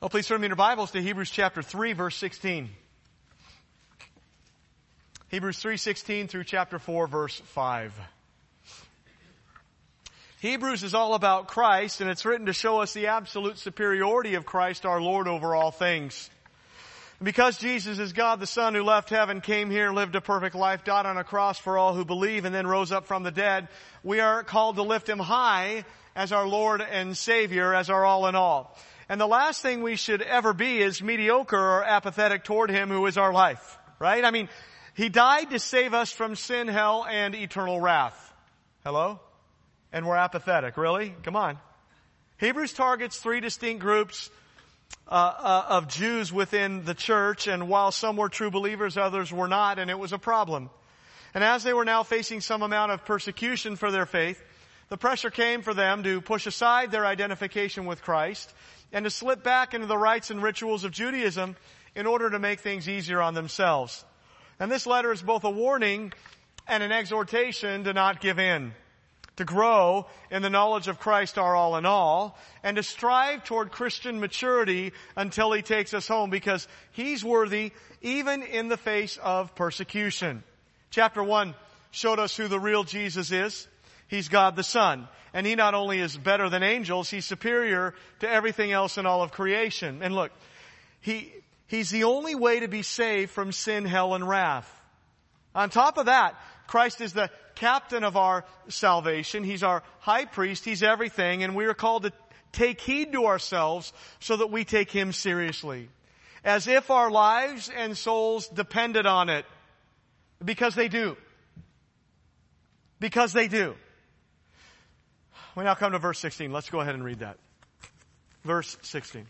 Oh, please turn me in your Bibles to Hebrews chapter 3, verse 16. Hebrews 3:16 through chapter 4, verse 5. Hebrews is all about Christ, and it's written to show us the absolute superiority of Christ our Lord over all things. Because Jesus is God the Son who left heaven, came here, lived a perfect life, died on a cross for all who believe, and then rose up from the dead, we are called to lift Him high as our Lord and Savior, as our all in all. And the last thing we should ever be is mediocre or apathetic toward Him who is our life. Right? I mean, He died to save us from sin, hell, and eternal wrath. Hello? And we're apathetic. Really? Come on. Hebrews targets three distinct groups of Jews within the church, and while some were true believers, others were not, and it was a problem. And as they were now facing some amount of persecution for their faith, the pressure came for them to push aside their identification with Christ and to slip back into the rites and rituals of Judaism in order to make things easier on themselves. And this letter is both a warning and an exhortation to not give in, to grow in the knowledge of Christ our all in all, and to strive toward Christian maturity until He takes us home, because He's worthy even in the face of persecution. Chapter 1 showed us who the real Jesus is. He's God the Son. And He not only is better than angels, He's superior to everything else in all of creation. And look, He's the only way to be saved from sin, hell, and wrath. On top of that, Christ is the captain of our salvation. He's our high priest. He's everything. And we are called to take heed to ourselves so that we take Him seriously, as if our lives and souls depended on it. Because they do. Because they do. We now come to verse 16. Let's go ahead and read that. Verse 16.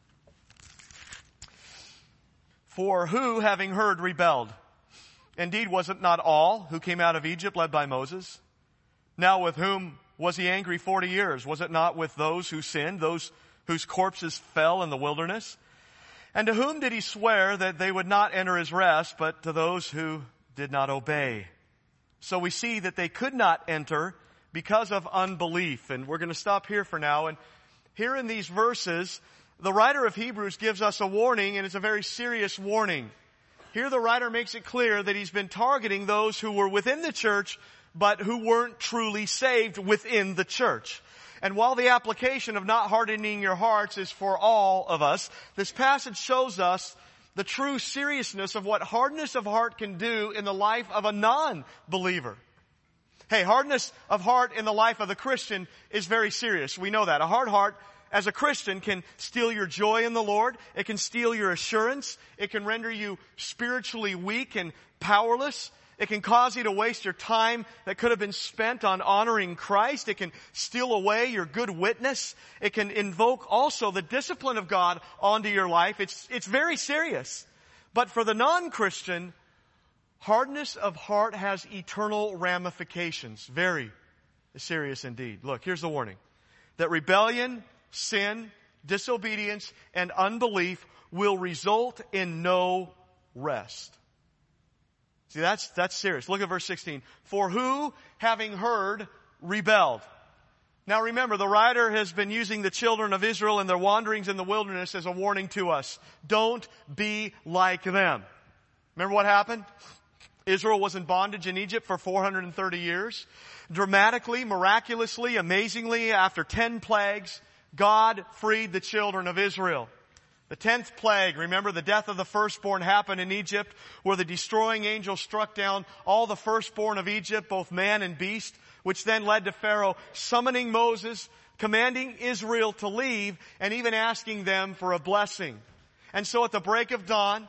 For who, having heard, rebelled? Indeed, was it not all who came out of Egypt led by Moses? Now with whom was He angry 40 years? Was it not with those who sinned, those whose corpses fell in the wilderness? And to whom did He swear that they would not enter His rest, but to those who did not obey? So we see that they could not enter because of unbelief. And we're going to stop here for now. And here in these verses, the writer of Hebrews gives us a warning, and it's a very serious warning. Here the writer makes it clear that he's been targeting those who were within the church, but who weren't truly saved within the church. And while the application of not hardening your hearts is for all of us, this passage shows us the true seriousness of what hardness of heart can do in the life of a non-believer. Hey, hardness of heart in the life of the Christian is very serious. We know that. A hard heart as a Christian can steal your joy in the Lord. It can steal your assurance. It can render you spiritually weak and powerless. It can cause you to waste your time that could have been spent on honoring Christ. It can steal away your good witness. It can invoke also the discipline of God onto your life. It's very serious. But for the non-Christian, hardness of heart has eternal ramifications. Very serious indeed. Look, here's the warning. That rebellion, sin, disobedience, and unbelief will result in no rest. See, that's serious. Look at verse 16. For who, having heard, rebelled? Now remember, the writer has been using the children of Israel and their wanderings in the wilderness as a warning to us. Don't be like them. Remember what happened? Israel was in bondage in Egypt for 430 years. Dramatically, miraculously, amazingly, after 10 plagues, God freed the children of Israel. The 10th plague, remember, the death of the firstborn happened in Egypt, where the destroying angel struck down all the firstborn of Egypt, both man and beast, which then led to Pharaoh summoning Moses, commanding Israel to leave, and even asking them for a blessing. And so at the break of dawn,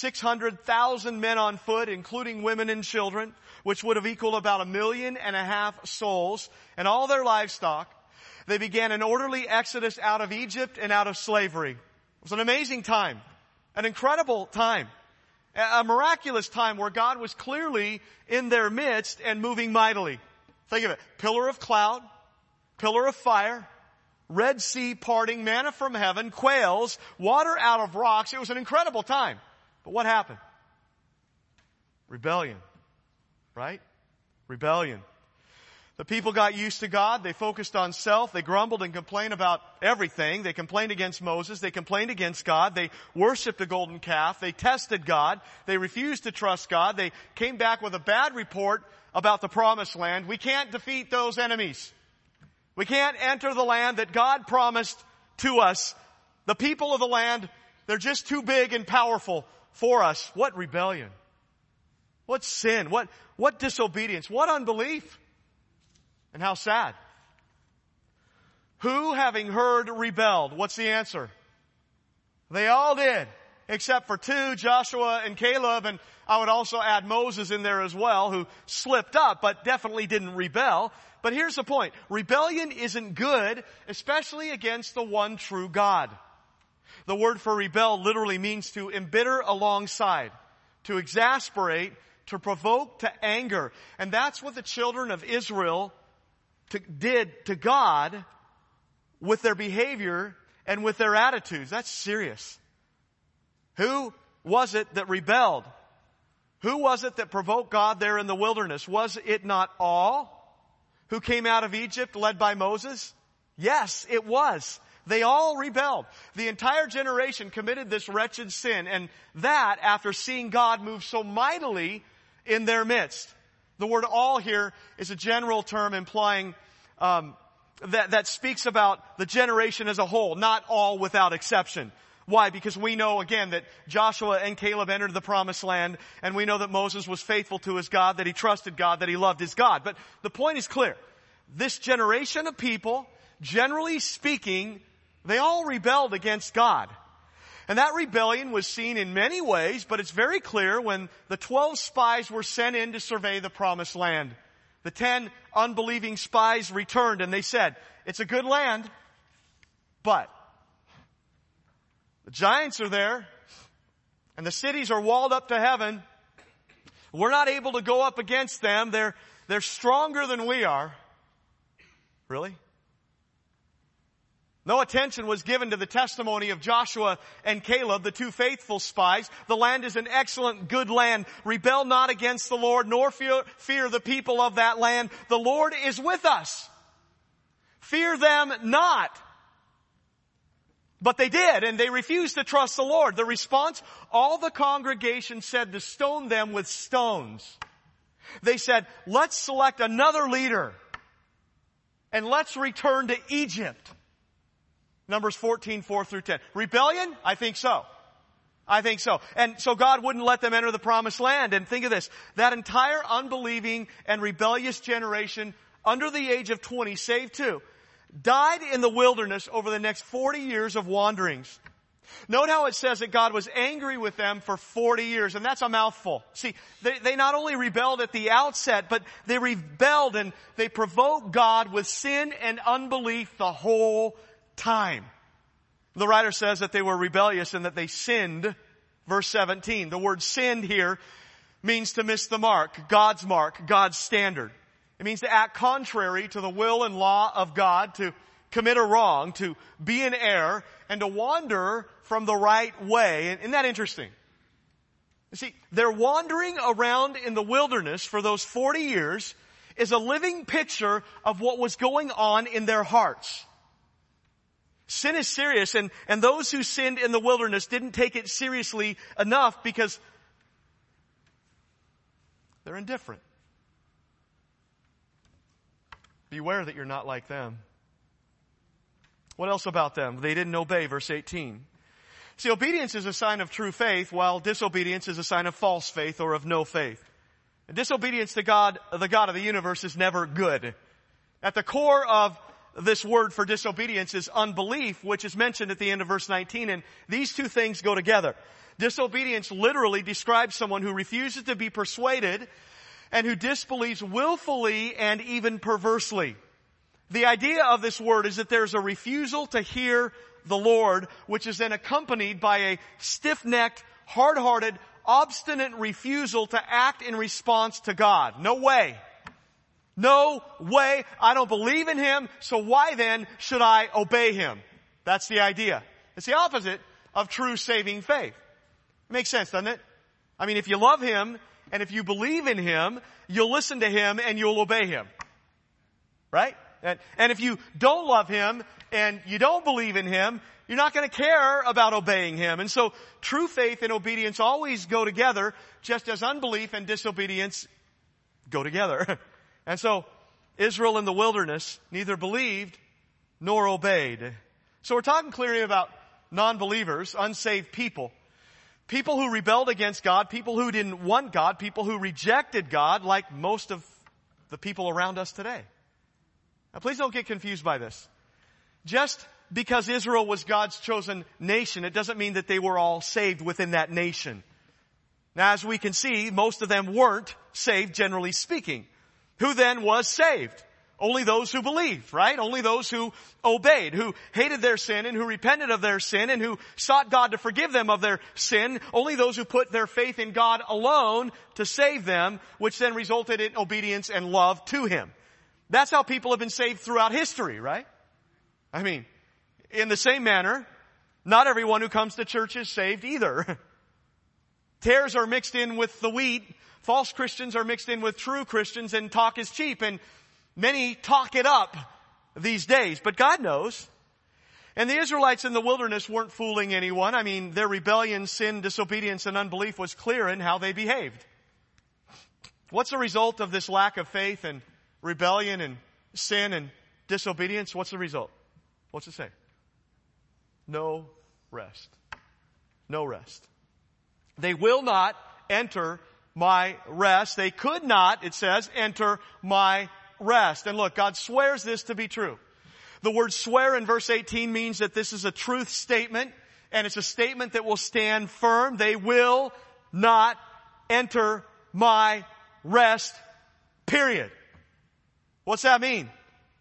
600,000 men on foot, including women and children, which would have equaled about 1.5 million souls, and all their livestock, they began an orderly exodus out of Egypt and out of slavery. It was an amazing time, an incredible time, a miraculous time where God was clearly in their midst and moving mightily. Think of it. Pillar of cloud, pillar of fire, Red Sea parting, manna from heaven, quails, water out of rocks. It was an incredible time. But what happened? Rebellion. Right? Rebellion. The people got used to God. They focused on self. They grumbled and complained about everything. They complained against Moses. They complained against God. They worshiped a golden calf. They tested God. They refused to trust God. They came back with a bad report about the promised land. We can't defeat those enemies. We can't enter the land that God promised to us. The people of the land, they're just too big and powerful for us. What rebellion? What sin? What disobedience? What unbelief? And how sad. Who, having heard, rebelled? What's the answer? They all did, except for two, Joshua and Caleb, and I would also add Moses in there as well, who slipped up, but definitely didn't rebel. But here's the point. Rebellion isn't good, especially against the one true God. The word for rebel literally means to embitter alongside, to exasperate, to provoke to anger. And that's what the children of Israel did to God with their behavior and with their attitudes. That's serious. Who was it that rebelled? Who was it that provoked God there in the wilderness? Was it not all who came out of Egypt led by Moses? Yes, it was. They all rebelled. The entire generation committed this wretched sin, and that after seeing God move so mightily in their midst. The word all here is a general term implying that speaks about the generation as a whole, not all without exception. Why? Because we know again that Joshua and Caleb entered the promised land, and we know that Moses was faithful to his God, that he trusted God, that he loved his God. But the point is clear. This generation of people, generally speaking, they all rebelled against God. And that rebellion was seen in many ways, but it's very clear when the 12 spies were sent in to survey the promised land. The 10 unbelieving spies returned and they said, it's a good land, but the giants are there and the cities are walled up to heaven. We're not able to go up against them. They're stronger than we are. Really? No attention was given to the testimony of Joshua and Caleb, the two faithful spies. The land is an excellent, good land. Rebel not against the Lord, nor fear the people of that land. The Lord is with us. Fear them not. But they did, and they refused to trust the Lord. The response, all the congregation said to stone them with stones. They said, let's select another leader, and let's return to Egypt. Numbers 14, 4 through 10. Rebellion? I think so. I think so. And so God wouldn't let them enter the promised land. And think of this. That entire unbelieving and rebellious generation under the age of 20, save two, died in the wilderness over the next 40 years of wanderings. Note how it says that God was angry with them for 40 years, and that's a mouthful. See, they not only rebelled at the outset, but they rebelled and they provoked God with sin and unbelief the whole time. The writer says that they were rebellious and that they sinned. Verse 17. The word sinned here means to miss the mark, God's standard. It means to act contrary to the will and law of God, to commit a wrong, to be in error, and to wander from the right way. Isn't that interesting? You see, their wandering around in the wilderness for those 40 years is a living picture of what was going on in their hearts. Sin is serious, and those who sinned in the wilderness didn't take it seriously enough because they're indifferent. Beware that you're not like them. What else about them? They didn't obey, verse 18. See, obedience is a sign of true faith, while disobedience is a sign of false faith or of no faith. And disobedience to God, the God of the universe, is never good. At the core of this word for disobedience is unbelief, which is mentioned at the end of verse 19, and these two things go together. Disobedience literally describes someone who refuses to be persuaded and who disbelieves willfully and even perversely. The idea of this word is that there's a refusal to hear the Lord, which is then accompanied by a stiff-necked, hard-hearted, obstinate refusal to act in response to God. No way. No way. I don't believe in Him, so why then should I obey Him? That's the idea. It's the opposite of true saving faith. It makes sense, doesn't it? I mean, if you love Him and if you believe in Him, you'll listen to Him and you'll obey Him. Right? And if you don't love Him and you don't believe in Him, you're not going to care about obeying Him. And so true faith and obedience always go together, just as unbelief and disobedience go together. And so Israel in the wilderness neither believed nor obeyed. So we're talking clearly about non-believers, unsaved people. People who rebelled against God, people who didn't want God, people who rejected God, like most of the people around us today. Now please don't get confused by this. Just because Israel was God's chosen nation, it doesn't mean that they were all saved within that nation. Now as we can see, most of them weren't saved, generally speaking. Who then was saved? Only those who believed, right? Only those who obeyed, who hated their sin and who repented of their sin and who sought God to forgive them of their sin. Only those who put their faith in God alone to save them, which then resulted in obedience and love to Him. That's how people have been saved throughout history, right? I mean, in the same manner, not everyone who comes to church is saved either. Tares are mixed in with the wheat. False Christians are mixed in with true Christians, and talk is cheap. And many talk it up these days, but God knows. And the Israelites in the wilderness weren't fooling anyone. I mean, their rebellion, sin, disobedience, and unbelief was clear in how they behaved. What's the result of this lack of faith and rebellion and sin and disobedience? What's the result? What's it say? No rest. No rest. They will not enter my rest. They could not, it says, enter my rest. And look, God swears this to be true. The word swear in verse 18 means that this is a truth statement, and it's a statement that will stand firm. They will not enter my rest, period. What's that mean?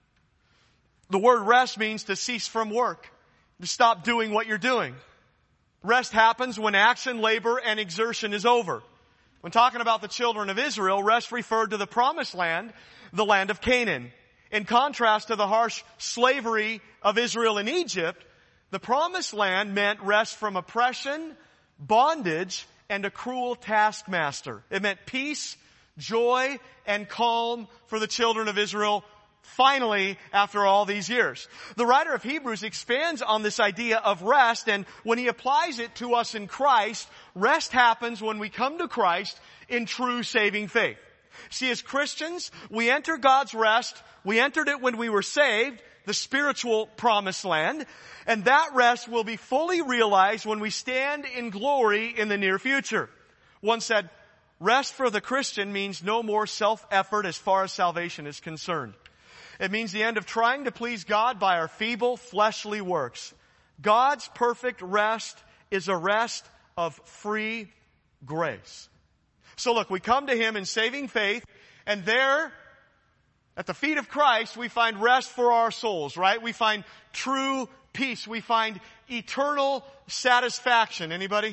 The word rest means to cease from work, to stop doing what you're doing. Rest happens when action, labor, and exertion is over. When talking about the children of Israel, rest referred to the promised land, the land of Canaan. In contrast to the harsh slavery of Israel in Egypt, the promised land meant rest from oppression, bondage, and a cruel taskmaster. It meant peace, joy, and calm for the children of Israel, finally, after all these years. The writer of Hebrews expands on this idea of rest, and when he applies it to us in Christ, rest happens when we come to Christ in true saving faith. See, as Christians, we enter God's rest. We entered it when we were saved, the spiritual promised land, and that rest will be fully realized when we stand in glory in the near future. One said, rest for the Christian means no more self-effort as far as salvation is concerned. It means the end of trying to please God by our feeble, fleshly works. God's perfect rest is a rest of free grace. So look, we come to Him in saving faith, and there, at the feet of Christ, we find rest for our souls, right? We find true peace. We find eternal satisfaction. Anybody?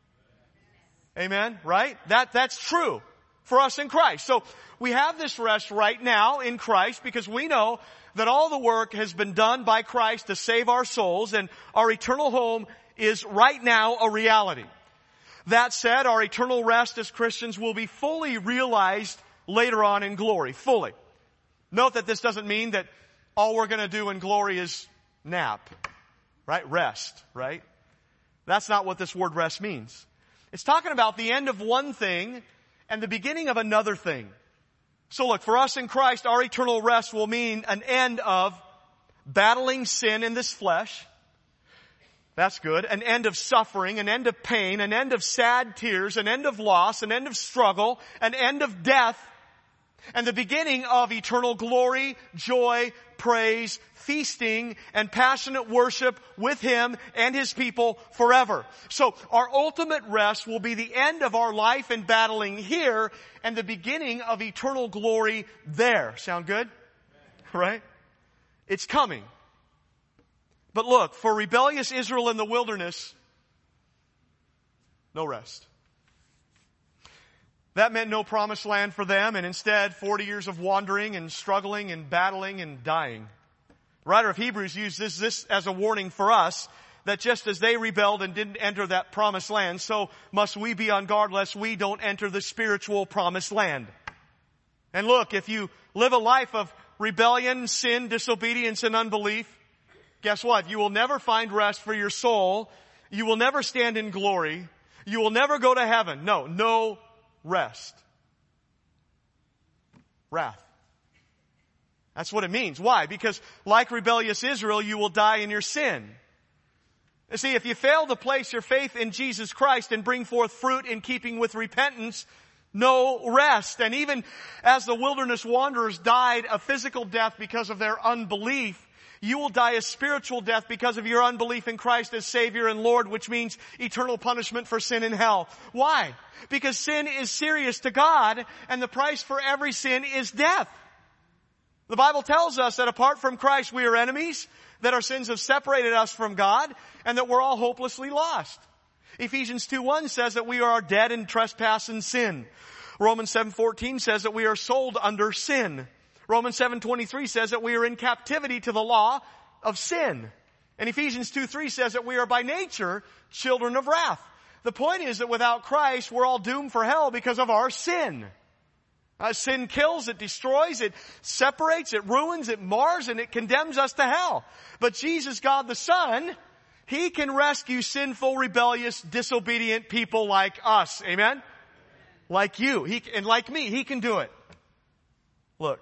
Amen? Right? That's true for us in Christ. So we have this rest right now in Christ because we know that all the work has been done by Christ to save our souls, and our eternal home is right now a reality. That said, our eternal rest as Christians will be fully realized later on in glory, fully. Note that this doesn't mean that all we're going to do in glory is nap, right? Rest, right? That's not what this word rest means. It's talking about the end of one thing and the beginning of another thing. So look, for us in Christ, our eternal rest will mean an end of battling sin in this flesh. That's good. An end of suffering, an end of pain, an end of sad tears, an end of loss, an end of struggle, an end of death, and the beginning of eternal glory, joy, praise, feasting, and passionate worship with Him and His people forever. So our ultimate rest will be the end of our life and battling here and the beginning of eternal glory there. Sound good? Right? It's coming. But look, for rebellious Israel in the wilderness, no rest. That meant no promised land for them, and instead 40 years of wandering and struggling and battling and dying. The writer of Hebrews uses this as a warning for us that just as they rebelled and didn't enter that promised land, so must we be on guard lest we don't enter the spiritual promised land. And look, if you live a life of rebellion, sin, disobedience, and unbelief, guess what? You will never find rest for your soul. You will never stand in glory. You will never go to heaven. No rest. Wrath. That's what it means. Why? Because like rebellious Israel, you will die in your sin. You see, if you fail to place your faith in Jesus Christ and bring forth fruit in keeping with repentance, no rest. And even as the wilderness wanderers died a physical death because of their unbelief, you will die a spiritual death because of your unbelief in Christ as Savior and Lord, which means eternal punishment for sin in hell. Why? Because sin is serious to God, and the price for every sin is death. The Bible tells us that apart from Christ we are enemies, that our sins have separated us from God, and that we're all hopelessly lost. Ephesians 2:1 says that we are dead in trespass and sin. Romans 7:14 says that we are sold under sin. Romans 7:23 says that we are in captivity to the law of sin. And Ephesians 2:3 says that we are by nature children of wrath. The point is that without Christ, we're all doomed for hell because of our sin. Sin kills, it destroys, it separates, it ruins, it mars, and it condemns us to hell. But Jesus, God the Son, He can rescue sinful, rebellious, disobedient people like us. Amen? Like you. And like me. He can do it. Look.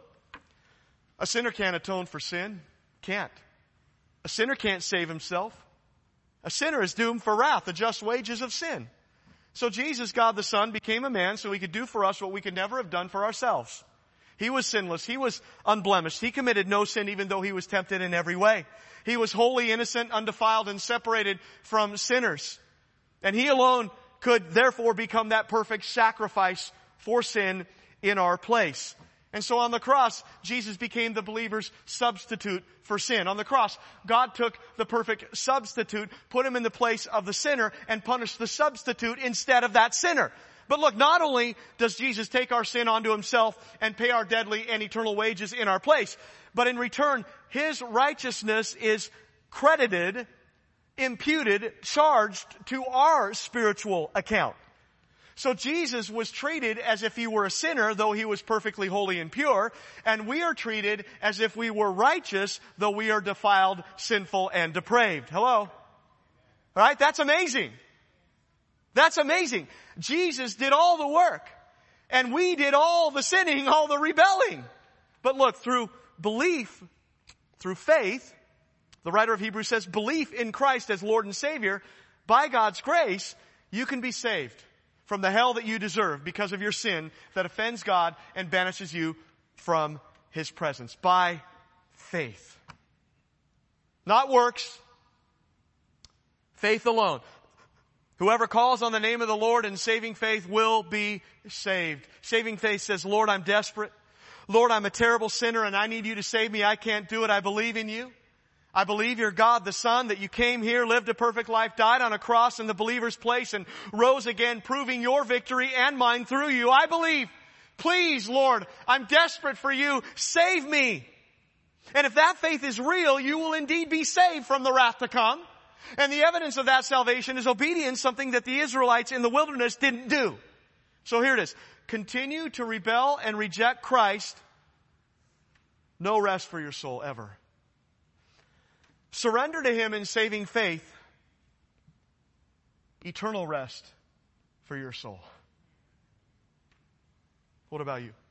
A sinner can't atone for sin. Can't. A sinner can't save himself. A sinner is doomed for wrath, the just wages of sin. So Jesus, God the Son, became a man so He could do for us what we could never have done for ourselves. He was sinless. He was unblemished. He committed no sin even though He was tempted in every way. He was wholly innocent, undefiled, and separated from sinners. And He alone could therefore become that perfect sacrifice for sin in our place. And so on the cross, Jesus became the believer's substitute for sin. On the cross, God took the perfect substitute, put Him in the place of the sinner, and punished the substitute instead of that sinner. But look, not only does Jesus take our sin onto Himself and pay our deadly and eternal wages in our place, but in return, His righteousness is credited, imputed, charged to our spiritual account. So Jesus was treated as if He were a sinner, though He was perfectly holy and pure, and we are treated as if we were righteous, though we are defiled, sinful, and depraved. Hello? All right? That's amazing. That's amazing. Jesus did all the work, and we did all the sinning, all the rebelling. But look, through belief, through faith, the writer of Hebrews says, belief in Christ as Lord and Savior, by God's grace, you can be saved from the hell that you deserve because of your sin that offends God and banishes you from His presence. By faith. Not works. Faith alone. Whoever calls on the name of the Lord in saving faith will be saved. Saving faith says, Lord, I'm desperate. Lord, I'm a terrible sinner and I need You to save me. I can't do it. I believe in You. I believe You're God the Son, that You came here, lived a perfect life, died on a cross in the believer's place, and rose again, proving Your victory and mine through You. I believe. Please, Lord, I'm desperate for You. Save me. And if that faith is real, you will indeed be saved from the wrath to come. And the evidence of that salvation is obedience, something that the Israelites in the wilderness didn't do. So here it is. Continue to rebel and reject Christ. No rest for your soul ever. Surrender to Him in saving faith. Eternal rest for your soul. What about you?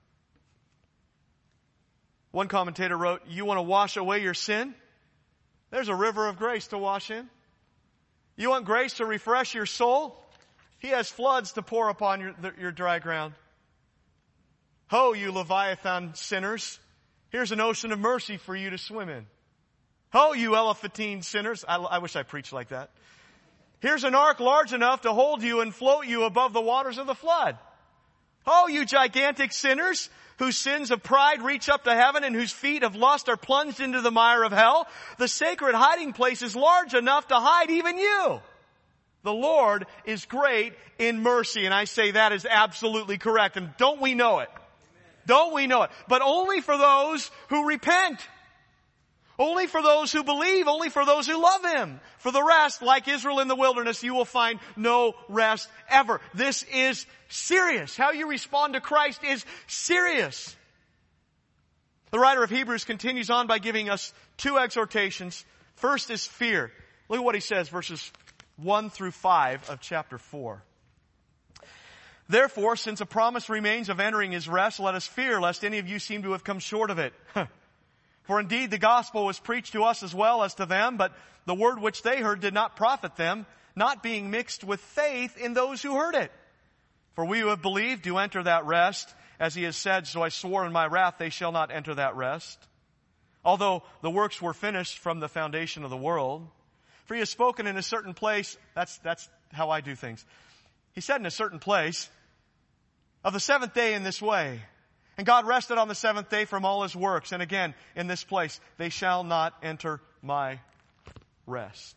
One commentator wrote, you want to wash away your sin? There's a river of grace to wash in. You want grace to refresh your soul? He has floods to pour upon your dry ground. Ho, you Leviathan sinners. Here's an ocean of mercy for you to swim in. Ho, you Elephantine sinners. I wish I preached like that. Here's an ark large enough to hold you and float you above the waters of the flood. Ho, you gigantic sinners, whose sins of pride reach up to heaven and whose feet of lust are plunged into the mire of hell. The sacred hiding place is large enough to hide even you. The Lord is great in mercy. And I say that is absolutely correct. And don't we know it? Don't we know it? But only for those who repent. Only for those who believe, only for those who love Him. For the rest, like Israel in the wilderness, you will find no rest ever. This is serious. How you respond to Christ is serious. The writer of Hebrews continues on by giving us two exhortations. First is fear. Look at what he says, verses 1 through 5 of chapter 4. Therefore, since a promise remains of entering his rest, let us fear lest any of you seem to have come short of it. For indeed the gospel was preached to us as well as to them, but the word which they heard did not profit them, not being mixed with faith in those who heard it. For we who have believed do enter that rest, as he has said, so I swore in my wrath they shall not enter that rest. Although the works were finished from the foundation of the world. For he has spoken in a certain place, that's how I do things. He said in a certain place, of the seventh day in this way. And God rested on the seventh day from all his works. And again, in this place, they shall not enter my rest.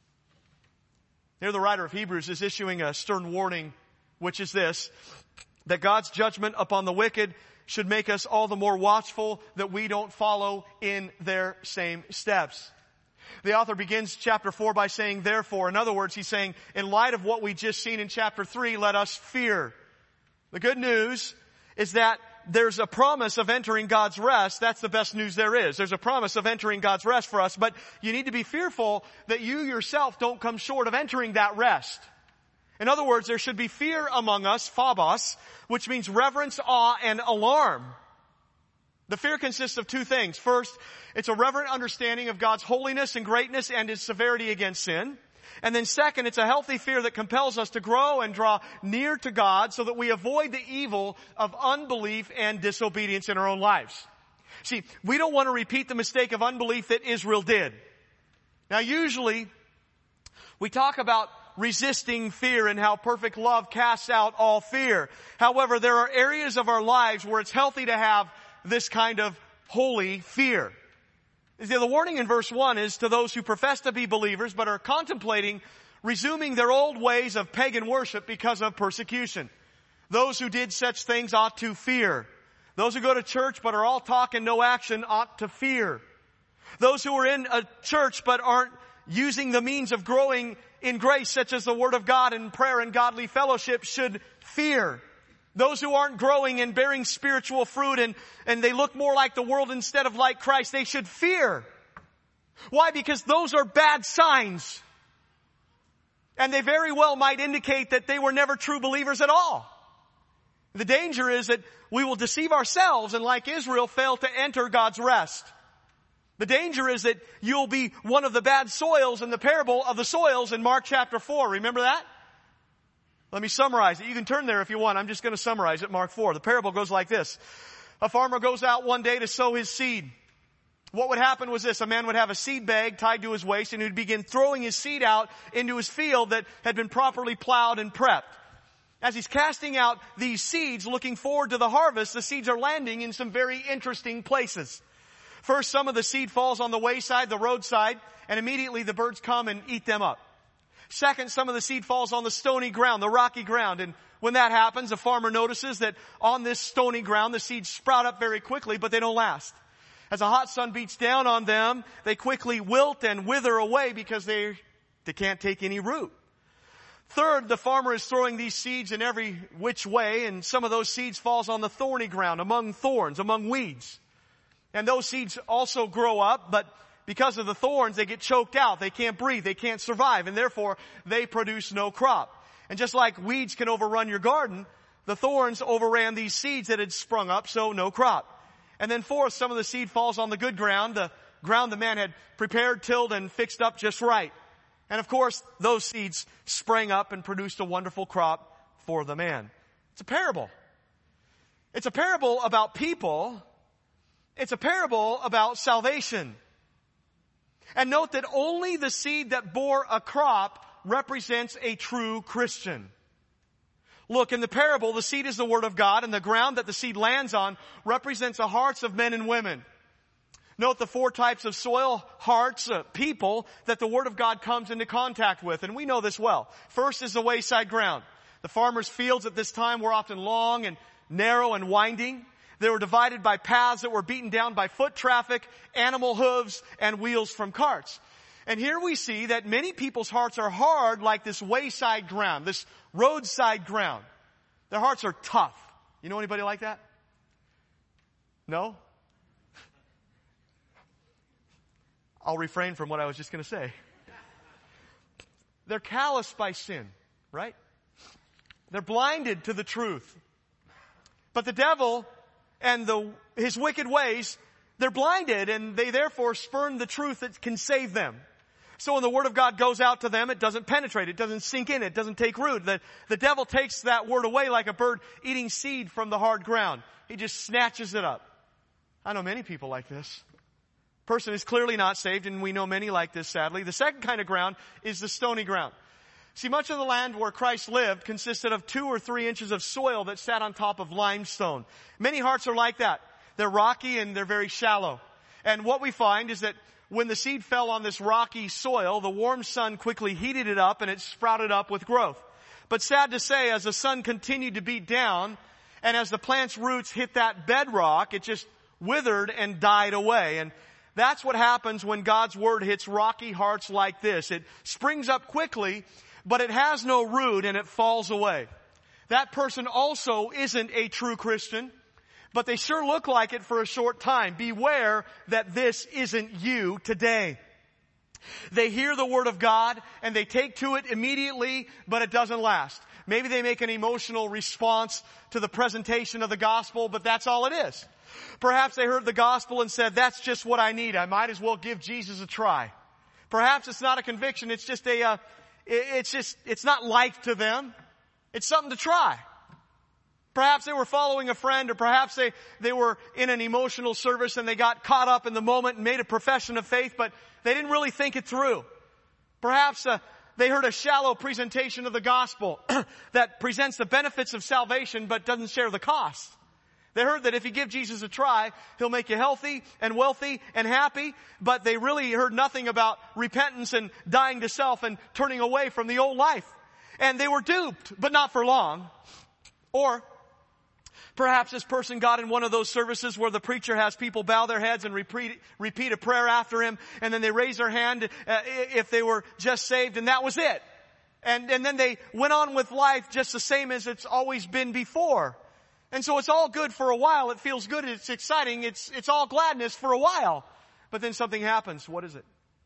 Here the writer of Hebrews is issuing a stern warning, which is this, that God's judgment upon the wicked should make us all the more watchful that we don't follow in their same steps. The author begins chapter 4 by saying, therefore. In other words, he's saying, in light of what we just seen in chapter 3, let us fear. The good news is that there's a promise of entering God's rest. That's the best news there is. There's a promise of entering God's rest for us, but you need to be fearful that you yourself don't come short of entering that rest. In other words, there should be fear among us, phobos, which means reverence, awe, and alarm. The fear consists of two things. First, it's a reverent understanding of God's holiness and greatness and his severity against sin. And then second, it's a healthy fear that compels us to grow and draw near to God so that we avoid the evil of unbelief and disobedience in our own lives. See, we don't want to repeat the mistake of unbelief that Israel did. Now usually, we talk about resisting fear and how perfect love casts out all fear. However, there are areas of our lives where it's healthy to have this kind of holy fear. The warning in verse 1 is to those who profess to be believers but are contemplating resuming their old ways of pagan worship because of persecution. Those who did such things ought to fear. Those who go to church but are all talk and no action ought to fear. Those who are in a church but aren't using the means of growing in grace, such as the Word of God and prayer and godly fellowship, should fear. Those who aren't growing and bearing spiritual fruit and they look more like the world instead of like Christ, they should fear. Why? Because those are bad signs. And they very well might indicate that they were never true believers at all. The danger is that we will deceive ourselves and, like Israel, fail to enter God's rest. The danger is that you'll be one of the bad soils in the parable of the soils in Mark chapter 4. Remember that? Let me summarize it. You can turn there if you want. I'm just going to summarize it, Mark 4. The parable goes like this. A farmer goes out one day to sow his seed. What would happen was this. A man would have a seed bag tied to his waist and he would begin throwing his seed out into his field that had been properly plowed and prepped. As he's casting out these seeds, looking forward to the harvest, the seeds are landing in some very interesting places. First, some of the seed falls on the wayside, the roadside, and immediately the birds come and eat them up. Second, some of the seed falls on the stony ground, the rocky ground. And when that happens, the farmer notices that on this stony ground, the seeds sprout up very quickly, but they don't last. As the hot sun beats down on them, they quickly wilt and wither away because they can't take any root. Third, the farmer is throwing these seeds in every which way, and some of those seeds falls on the thorny ground, among thorns, among weeds. And those seeds also grow up, but because of the thorns, they get choked out. They can't breathe. They can't survive. And therefore, they produce no crop. And just like weeds can overrun your garden, the thorns overran these seeds that had sprung up, so no crop. And then fourth, some of the seed falls on the good ground, the ground the man had prepared, tilled, and fixed up just right. And of course, those seeds sprang up and produced a wonderful crop for the man. It's a parable. It's a parable about people. It's a parable about salvation. And note that only the seed that bore a crop represents a true Christian. Look, in the parable, the seed is the Word of God, and the ground that the seed lands on represents the hearts of men and women. Note the four types of soil, hearts, people that the Word of God comes into contact with, and we know this well. First is the wayside ground. The farmer's fields at this time were often long and narrow and winding. They were divided by paths that were beaten down by foot traffic, animal hooves, and wheels from carts. And here we see that many people's hearts are hard like this wayside ground, this roadside ground. Their hearts are tough. You know anybody like that? No? I'll refrain from what I was just going to say. They're calloused by sin, right? They're blinded to the truth. But the devil and his wicked ways, they're blinded, and they therefore spurn the truth that can save them. So when the Word of God goes out to them, it doesn't penetrate, it doesn't sink in, it doesn't take root. The devil takes that Word away like a bird eating seed from the hard ground. He just snatches it up. I know many people like this. Person is clearly not saved, and we know many like this, sadly. The second kind of ground is the stony ground. See, much of the land where Christ lived consisted of 2 or 3 inches of soil that sat on top of limestone. Many hearts are like that. They're rocky and they're very shallow. And what we find is that when the seed fell on this rocky soil, the warm sun quickly heated it up and it sprouted up with growth. But sad to say, as the sun continued to beat down, and as the plant's roots hit that bedrock, it just withered and died away. And that's what happens when God's Word hits rocky hearts like this. It springs up quickly, but it has no root and it falls away. That person also isn't a true Christian, but they sure look like it for a short time. Beware that this isn't you today. They hear the Word of God and they take to it immediately, but it doesn't last. Maybe they make an emotional response to the presentation of the gospel, but that's all it is. Perhaps they heard the gospel and said, that's just what I need. I might as well give Jesus a try. Perhaps it's not a conviction. It's just it's not life to them. It's something to try. Perhaps they were following a friend, or perhaps they were in an emotional service and they got caught up in the moment and made a profession of faith, but they didn't really think it through. Perhaps they heard a shallow presentation of the gospel that presents the benefits of salvation but doesn't share the cost. They heard that if you give Jesus a try, He'll make you healthy and wealthy and happy, but they really heard nothing about repentance and dying to self and turning away from the old life. And they were duped, but not for long. Or perhaps this person got in one of those services where the preacher has people bow their heads and repeat a prayer after him, and then they raise their hand if they were just saved, and that was it. And then they went on with life just the same as it's always been before. And so it's all good for a while. It feels good. It's exciting. It's all gladness for a while. But then something happens. What is it?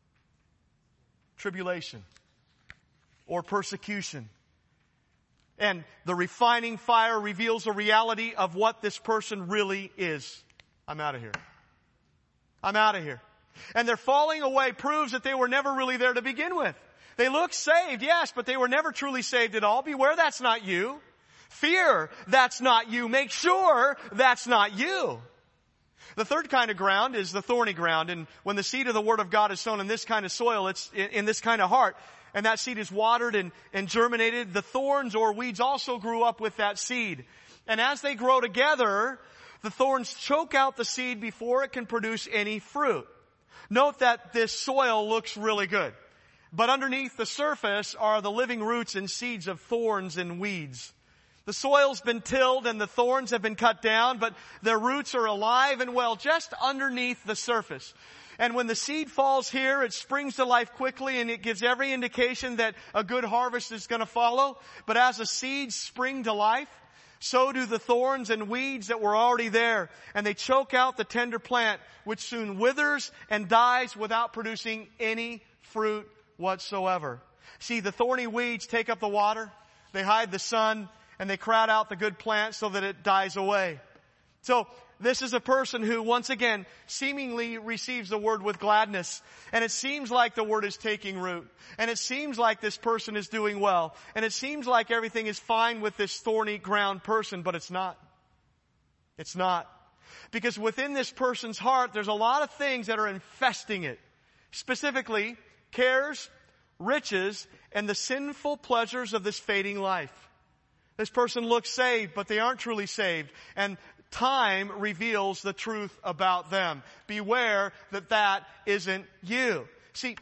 Tribulation or persecution. And the refining fire reveals the reality of what this person really is. I'm out of here. I'm out of here. And their falling away proves that they were never really there to begin with. They look saved, yes, but they were never truly saved at all. Beware, that's not you. Fear, that's not you. Make sure that's not you. The third kind of ground is the thorny ground. And when the seed of the Word of God is sown in this kind of soil, it's in this kind of heart, and that seed is watered and germinated, the thorns or weeds also grew up with that seed. And as they grow together, the thorns choke out the seed before it can produce any fruit. Note that this soil looks really good, but underneath the surface are the living roots and seeds of thorns and weeds. The soil's been tilled and the thorns have been cut down, but their roots are alive and well just underneath the surface. And when the seed falls here, it springs to life quickly, and it gives every indication that a good harvest is going to follow. But as the seeds spring to life, so do the thorns and weeds that were already there. And they choke out the tender plant, which soon withers and dies without producing any fruit whatsoever. See, the thorny weeds take up the water, they hide the sun, and they crowd out the good plant so that it dies away. So this is a person who, once again, seemingly receives the Word with gladness. And it seems like the Word is taking root. And it seems like this person is doing well. And it seems like everything is fine with this thorny ground person, but it's not. It's not. Because within this person's heart, there's a lot of things that are infesting it. Specifically, cares, riches, and the sinful pleasures of this fading life. This person looks saved, but they aren't truly saved. And time reveals the truth about them. Beware that isn't you. See,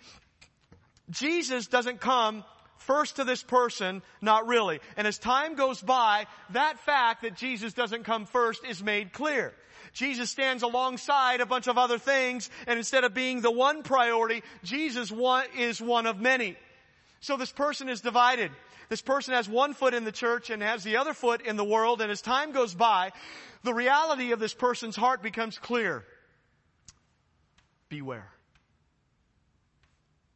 Jesus doesn't come first to this person, not really. And as time goes by, that fact that Jesus doesn't come first is made clear. Jesus stands alongside a bunch of other things, and instead of being the one priority, Jesus is one of many. So this person is divided. This person has one foot in the church and has the other foot in the world, and as time goes by, the reality of this person's heart becomes clear. Beware.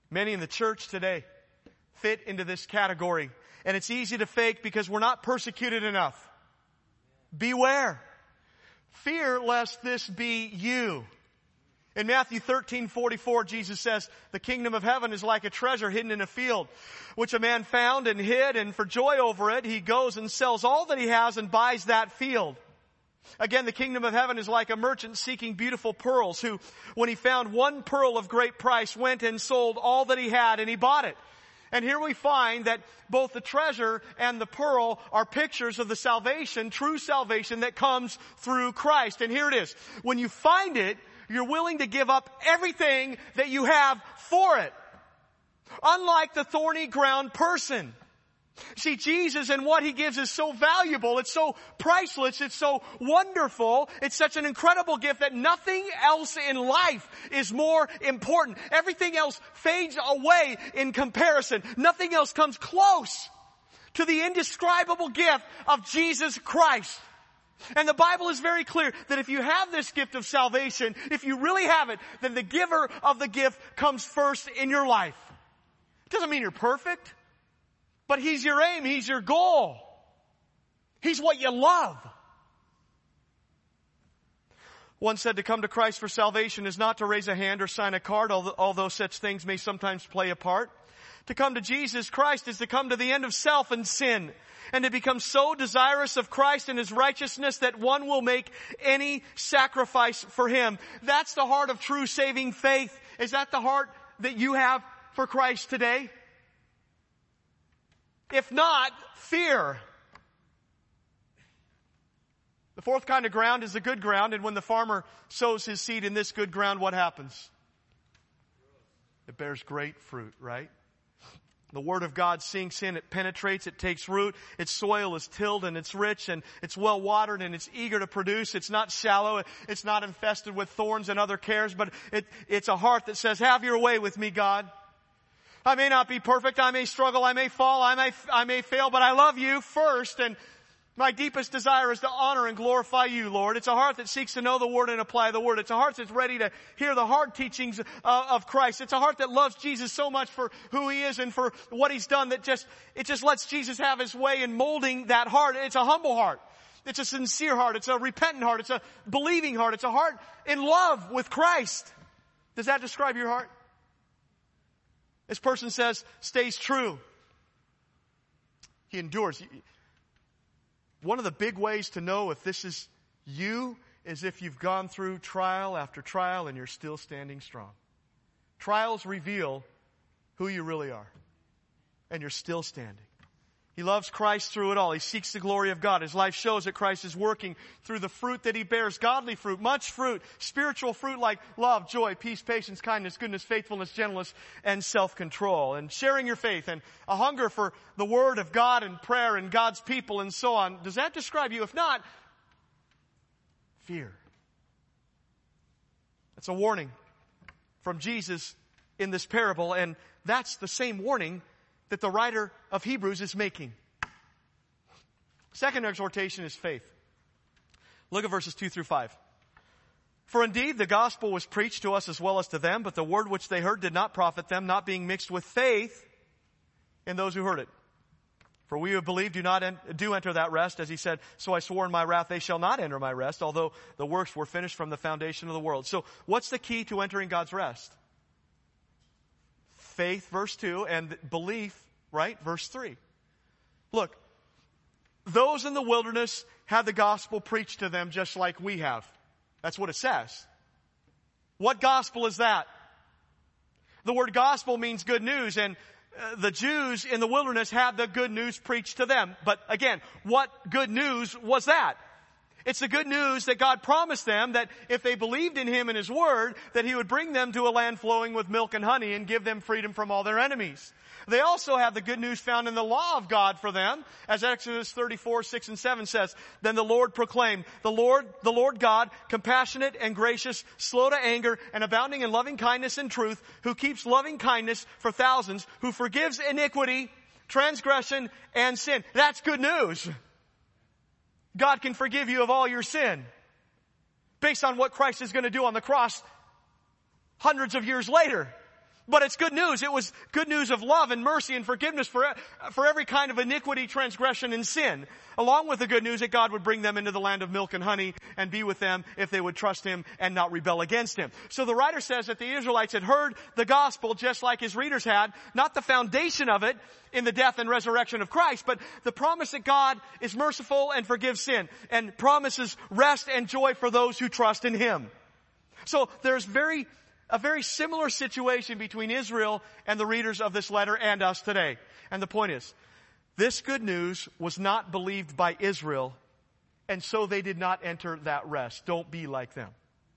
Many in the church today fit into this category. And it's easy to fake because we're not persecuted enough. Beware. Fear lest this be you. In Matthew 13:44, Jesus says, the kingdom of heaven is like a treasure hidden in a field, which a man found and hid, and for joy over it, he goes and sells all that he has and buys that field. Again, the kingdom of heaven is like a merchant seeking beautiful pearls, who, when he found one pearl of great price, went and sold all that he had, and he bought it. And here we find that both the treasure and the pearl are pictures of the salvation, true salvation that comes through Christ. And here it is. When you find it, you're willing to give up everything that you have for it. Unlike the thorny ground person. See, Jesus and what He gives is so valuable, it's so priceless, it's so wonderful, it's such an incredible gift that nothing else in life is more important. Everything else fades away in comparison. Nothing else comes close to the indescribable gift of Jesus Christ. And the Bible is very clear that if you have this gift of salvation, if you really have it, then the giver of the gift comes first in your life. It doesn't mean you're perfect, but He's your aim, He's your goal. He's what you love. One said to come to Christ for salvation is not to raise a hand or sign a card, although such things may sometimes play a part. To come to Jesus Christ is to come to the end of self and sin, and to become so desirous of Christ and His righteousness that one will make any sacrifice for Him. That's the heart of true saving faith. Is that the heart that you have for Christ today? If not, fear. The fourth kind of ground is the good ground, and when the farmer sows his seed in this good ground, what happens? It bears great fruit, right? The Word of God sinks in, it penetrates, it takes root, its soil is tilled and it's rich and it's well watered and it's eager to produce. It's not shallow, it's not infested with thorns and other cares, but it's a heart that says, have your way with me, God. I may not be perfect, I may struggle, I may fall, I may fail, but I love you first, and my deepest desire is to honor and glorify you, Lord. It's a heart that seeks to know the Word and apply the Word. It's a heart that's ready to hear the hard teachings of Christ. It's a heart that loves Jesus so much for who He is and for what He's done that it just lets Jesus have His way in molding that heart. It's a humble heart. It's a sincere heart. It's a repentant heart. It's a believing heart. It's a heart in love with Christ. Does that describe your heart? This person says, stays true. He endures. One of the big ways to know if this is you is if you've gone through trial after trial and you're still standing strong. Trials reveal who you really are. And you're still standing. He loves Christ through it all. He seeks the glory of God. His life shows that Christ is working through the fruit that He bears. Godly fruit, much fruit, spiritual fruit like love, joy, peace, patience, kindness, goodness, faithfulness, gentleness, and self-control. And sharing your faith and a hunger for the Word of God and prayer and God's people and so on. Does that describe you? If not, fear. That's a warning from Jesus in this parable, and that's the same warning that the writer of Hebrews is making. Second exhortation is faith. Look at verses 2 through 5. For indeed the gospel was preached to us as well as to them, but the word which they heard did not profit them, not being mixed with faith in those who heard it. For we who believe do enter that rest, as He said, so I swore in my wrath they shall not enter my rest, although the works were finished from the foundation of the world. So what's the key to entering God's rest? Faith, verse 2, and belief, right, verse 3. Look, those in the wilderness had the gospel preached to them just like we have. That's what it says. What gospel is that? The word gospel means good news, and the Jews in the wilderness had the good news preached to them. But again, what good news was that? It's the good news that God promised them that if they believed in Him and His Word, that He would bring them to a land flowing with milk and honey and give them freedom from all their enemies. They also have the good news found in the law of God for them, as Exodus 34, 6 and 7 says. Then the Lord proclaimed, the Lord God, compassionate and gracious, slow to anger, and abounding in loving kindness and truth, who keeps loving kindness for thousands, who forgives iniquity, transgression, and sin. That's good news. God can forgive you of all your sin based on what Christ is going to do on the cross hundreds of years later. But it's good news. It was good news of love and mercy and forgiveness for every kind of iniquity, transgression, and sin. Along with the good news that God would bring them into the land of milk and honey and be with them if they would trust Him and not rebel against Him. So the writer says that the Israelites had heard the gospel just like his readers had, not the foundation of it in the death and resurrection of Christ, but the promise that God is merciful and forgives sin and promises rest and joy for those who trust in Him. So there's a very similar situation between Israel and the readers of this letter and us today. And the point is, this good news was not believed by Israel, and so they did not enter that rest. Don't be like them.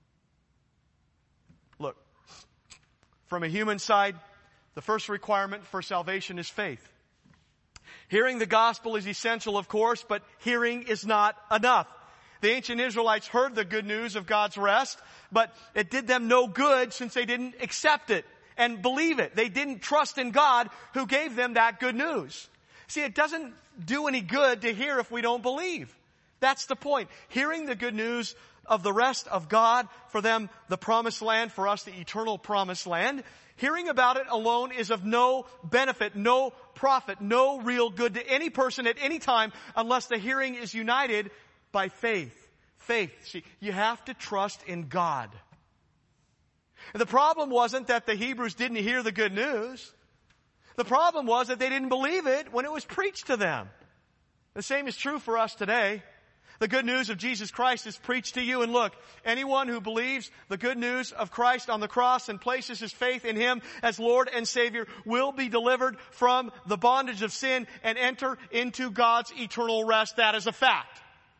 Look, from a human side, the first requirement for salvation is faith. Hearing the gospel is essential, of course, but hearing is not enough. The ancient Israelites heard the good news of God's rest, but it did them no good since they didn't accept it and believe it. They didn't trust in God who gave them that good news. See, it doesn't do any good to hear if we don't believe. That's the point. Hearing the good news of the rest of God, for them the promised land, for us the eternal promised land, hearing about it alone is of no benefit, no profit, no real good to any person at any time unless the hearing is united by faith. Faith. See, you have to trust in God. The problem wasn't that the Hebrews didn't hear the good news. The problem was that they didn't believe it when it was preached to them. The same is true for us today. The good news of Jesus Christ is preached to you. And look, anyone who believes the good news of Christ on the cross and places his faith in Him as Lord and Savior will be delivered from the bondage of sin and enter into God's eternal rest. That is a fact.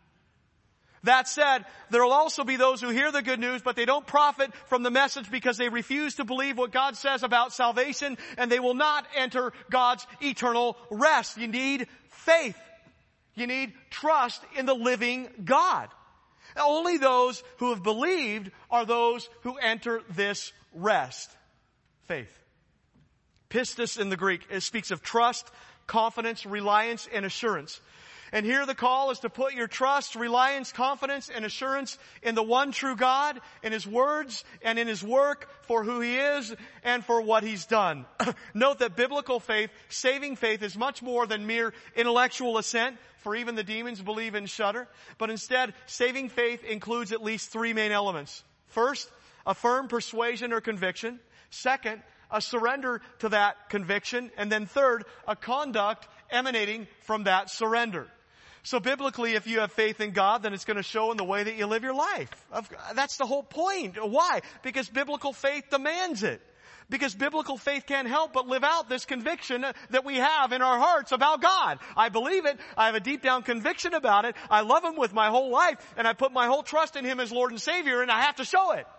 That said, there will also be those who hear the good news, but they don't profit from the message because they refuse to believe what God says about salvation, and they will not enter God's eternal rest. You need faith. You need trust in the living God. Only those who have believed are those who enter this rest. Faith. Pistis in the Greek, it speaks of trust, confidence, reliance, and assurance. And here the call is to put your trust, reliance, confidence, and assurance in the one true God, in His words, and in His work for who He is and for what He's done. Note that biblical faith, saving faith, is much more than mere intellectual assent, for even the demons believe and shudder. But instead, saving faith includes at least three main elements. First, a firm persuasion or conviction. Second, a surrender to that conviction. And then third, a conduct emanating from that surrender. So biblically, if you have faith in God, then it's going to show in the way that you live your life. That's the whole point. Why? Because biblical faith demands it. Because biblical faith can't help but live out this conviction that we have in our hearts about God. I believe it. I have a deep down conviction about it. I love Him with my whole life, and I put my whole trust in Him as Lord and Savior, and I have to show it.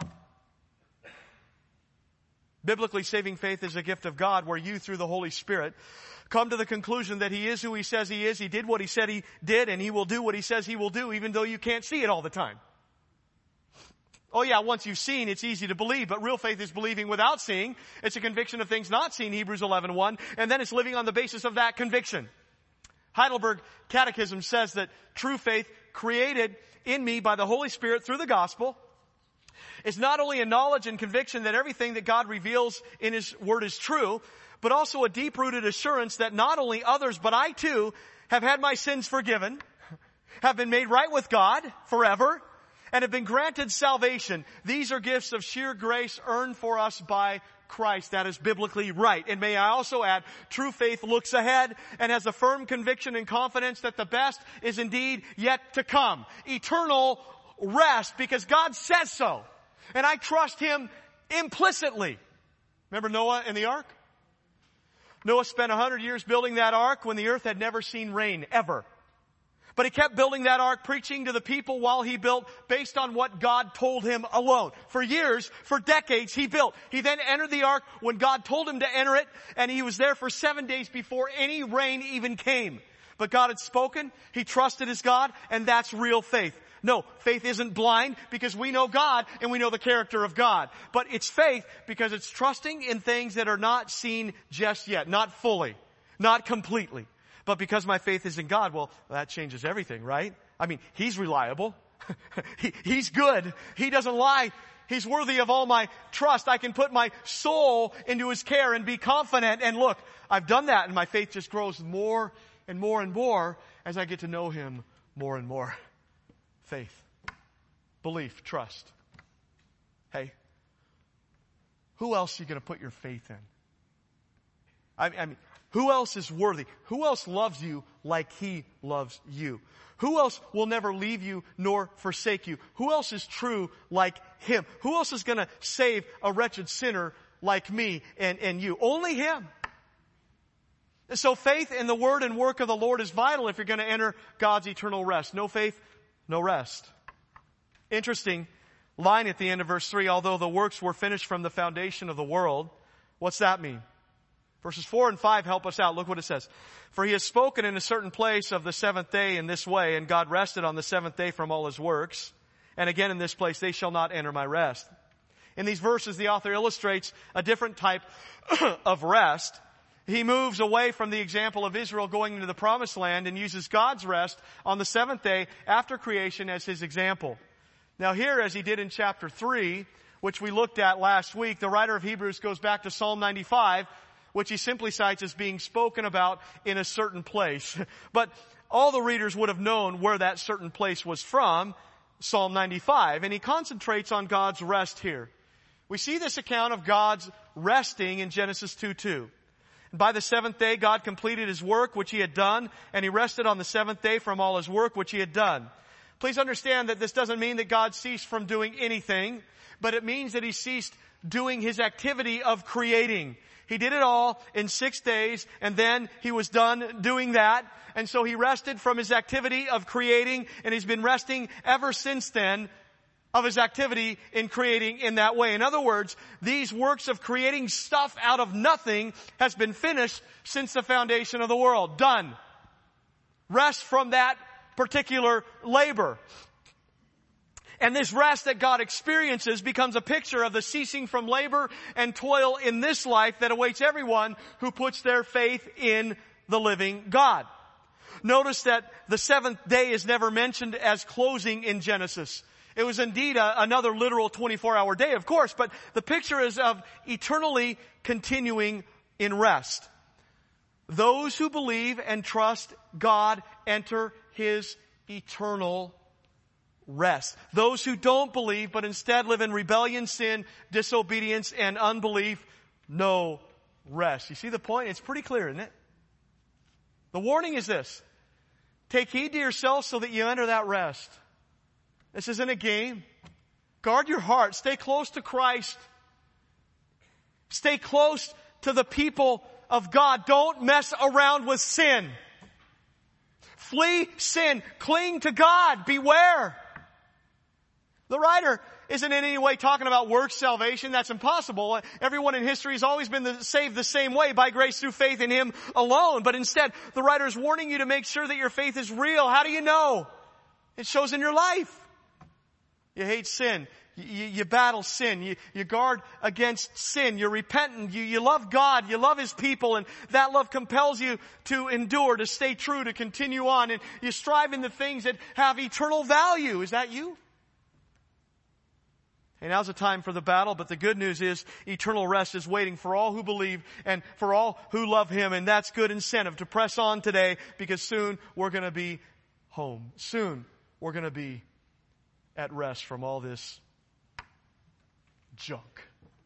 Biblically, saving faith is a gift of God where you, through the Holy Spirit, come to the conclusion that He is who He says He is. He did what He said He did, and He will do what He says He will do, even though you can't see it all the time. Oh yeah, once you've seen, it's easy to believe, but real faith is believing without seeing. It's a conviction of things not seen, Hebrews 11:1, and then it's living on the basis of that conviction. Heidelberg Catechism says that true faith, created in me by the Holy Spirit through the gospel, is not only a knowledge and conviction that everything that God reveals in His Word is true, but also a deep-rooted assurance that not only others, but I too have had my sins forgiven, have been made right with God forever, and have been granted salvation. These are gifts of sheer grace earned for us by Christ. That is biblically right. And may I also add, true faith looks ahead and has a firm conviction and confidence that the best is indeed yet to come. Eternal rest, because God says so. And I trust Him implicitly. Remember Noah and the ark? Noah spent 100 years building that ark when the earth had never seen rain, ever. But he kept building that ark, preaching to the people while he built, based on what God told him alone. For years, for decades, he built. He then entered the ark when God told him to enter it, and he was there for 7 days before any rain even came. But God had spoken, he trusted his God, and that's real faith. No, faith isn't blind because we know God and we know the character of God. But it's faith because it's trusting in things that are not seen just yet, not fully, not completely. But because my faith is in God, well, that changes everything, right? I mean, He's reliable. He's good. He doesn't lie. He's worthy of all my trust. I can put my soul into His care and be confident. And look, I've done that and my faith just grows more and more and more as I get to know Him more and more. Faith, belief, trust. Hey, who else are you going to put your faith in? I mean, who else is worthy? Who else loves you like He loves you? Who else will never leave you nor forsake you? Who else is true like Him? Who else is going to save a wretched sinner like me and you? Only Him. So faith in the word and work of the Lord is vital if you're going to enter God's eternal rest. No faith, no rest. Interesting line at the end of verse 3, although the works were finished from the foundation of the world. What's that mean? Verses 4 and 5 help us out. Look what it says. For He has spoken in a certain place of the seventh day in this way, and God rested on the seventh day from all His works. And again in this place, they shall not enter my rest. In these verses, the author illustrates a different type of rest. He moves away from the example of Israel going into the promised land and uses God's rest on the seventh day after creation as His example. Now here, as he did in chapter 3, which we looked at last week, the writer of Hebrews goes back to Psalm 95, which he simply cites as being spoken about in a certain place. But all the readers would have known where that certain place was from, Psalm 95. And he concentrates on God's rest here. We see this account of God's resting in Genesis 2:2. By the seventh day, God completed His work, which He had done, and He rested on the seventh day from all His work, which He had done. Please understand that this doesn't mean that God ceased from doing anything, but it means that He ceased doing His activity of creating. He did it all in 6 days, and then He was done doing that. And so He rested from His activity of creating, and He's been resting ever since then of His activity in creating in that way. In other words, these works of creating stuff out of nothing has been finished since the foundation of the world. Done. Rest from that particular labor. And this rest that God experiences becomes a picture of the ceasing from labor and toil in this life that awaits everyone who puts their faith in the living God. Notice that the seventh day is never mentioned as closing in Genesis. It was indeed another literal 24-hour day, of course, but the picture is of eternally continuing in rest. Those who believe and trust God enter His eternal rest. Those who don't believe but instead live in rebellion, sin, disobedience, and unbelief, no rest. You see the point? It's pretty clear, isn't it? The warning is this. Take heed to yourselves so that you enter that rest. This isn't a game. Guard your heart. Stay close to Christ. Stay close to the people of God. Don't mess around with sin. Flee sin. Cling to God. Beware. The writer isn't in any way talking about works salvation. That's impossible. Everyone in history has always been saved the same way, by grace through faith in Him alone. But instead, the writer is warning you to make sure that your faith is real. How do you know? It shows in your life. You hate sin. You battle sin. You guard against sin. You're repentant. You love God. You love His people. And that love compels you to endure, to stay true, to continue on. And you strive in the things that have eternal value. Is that you? And now's the time for the battle, but the good news is eternal rest is waiting for all who believe and for all who love Him. And that's good incentive to press on today, because soon we're going to be home. Soon we're going to be at rest from all this junk.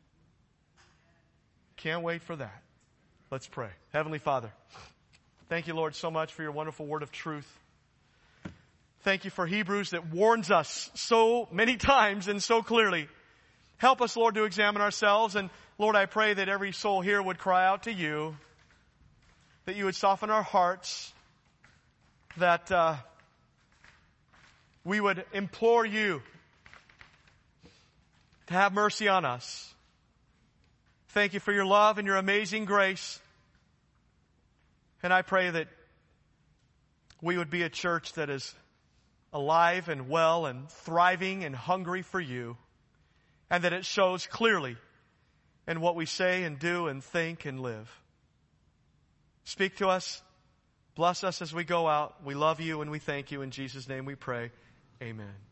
Can't wait for that. Let's pray. Heavenly Father, thank You, Lord, so much for Your wonderful word of truth. Thank You for Hebrews that warns us so many times and so clearly. Help us, Lord, to examine ourselves. And Lord, I pray that every soul here would cry out to You, that You would soften our hearts, that we would implore You to have mercy on us. Thank You for Your love and Your amazing grace. And I pray that we would be a church that is alive and well and thriving and hungry for You, and that it shows clearly in what we say and do and think and live. Speak to us. Bless us as we go out. We love You and we thank You. In Jesus' name we pray. Amen.